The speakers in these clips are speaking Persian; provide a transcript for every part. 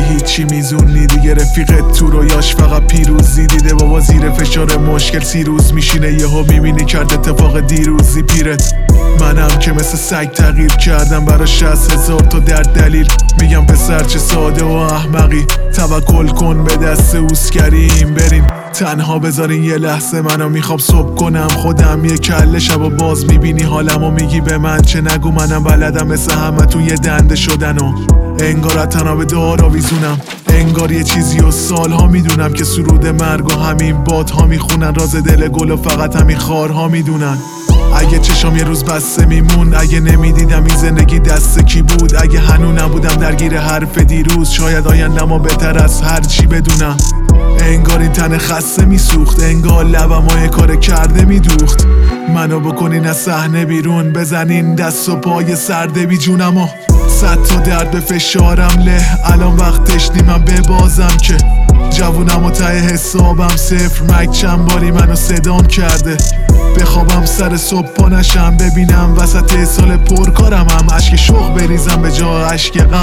هیچی میزونی دیگه رفیقت تو رویاش فقط پیروزی دیده بابا زیر فشار مشکل 30 روز میشینه یهو میبینی کرد اتفاق دیروزی پیرت. منم که مثل سگ تغییر کردم برا 60,000 تا در دلیل میگم پسر چه ساده و احمقی توکل کن به دست اوسکریم بریم تنها بذارین یه لحظه منو میخوام صبح کنم خودم یه کله شب و باز میبینی حالمو میگی به من چه نگو منم بلدم مثل همه تو یه دنده شدن و انگار تنها به دار آویزونم انگار یه چیزی و سالها میدونم که سرود مرگ و همین بادها میخونن راز دل گل و فقط همین خارها میدونن. اگه چشام یه روز بسته میمون اگه نمیدیدم این زندگی دست کی بود اگه هنو نبودم درگیر حرف دیروز شاید آیندم بهتر از هر چی بدونم. انگار این تن خسته میسوخت انگار لبم های کار کرده میدوخت منو بکنین از صحنه بیرون بزنین دست و پای سرده بی جونم و 100 تا درد به فشارم له الان وقتش نیمم ببازم که جوونم و ته حسابم صفر مک چند باری منو صدام کرده بخوابم سر صبح پا نشم ببینم وسط سال پرکارم هم اشک شوق بریزم به جا اشک غم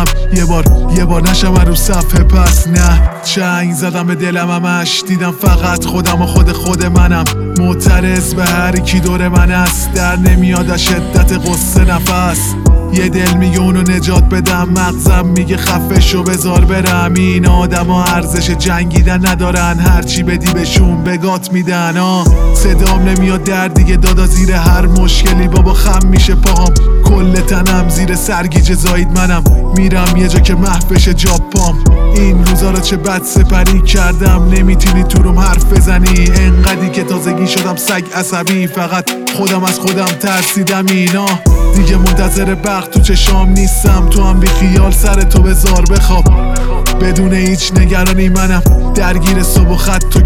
یه بار نشم رو صفحه پس نه چنگ زدم به دلم همش دیدم فقط خودم و خود منم معترض به هر کی دور من است در نمیاد از شدت قصه نفس یه دل میگه اونو نجات بدم مغزم میگه خفه شو بذار برم این آدم ها ارزش جنگیدن ندارن هرچی بدی بهشون بگات میدن صدام نمیاد در دیگه دادا زیر هر مشکلی بابا خم میشه پاهم کل تنم زیر سرگیجه زایید منم میرم یه جا که محفش جاپام این روزا رو چه بد سپری کردم نمیتونی تو روم حرف بزنی انقدی که تازگی شدم سگ عصبی فقط خودم از خودم ترسیدم اینا دیگه منتظر بخت تو چشام نیستم تو هم بی خیال سر تو بذار بخواب بدون هیچ نگرانی منم درگیر صبح و خط تو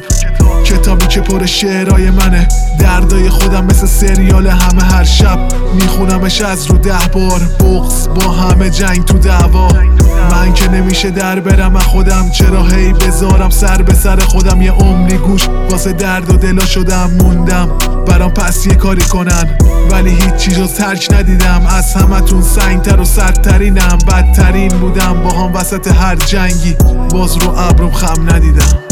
کتابی که پر شعرهای منه دردای خودم مثل سریال همه هر شب میخونمش از رو 10 بار بغض با همه جنگ تو دعوا من که نمیشه در برم از خودم چرا هی بذارم سر به سر خودم یه عمری گوش واسه درد و دلا شدم موندم برام پس یه کاری کنن ولی هیچ چیز رو ترک ندیدم از همتون سنگتر و سردترینم بدترین بودم با هم وسط هر جنگی باز رو ابروم خم ندیدم.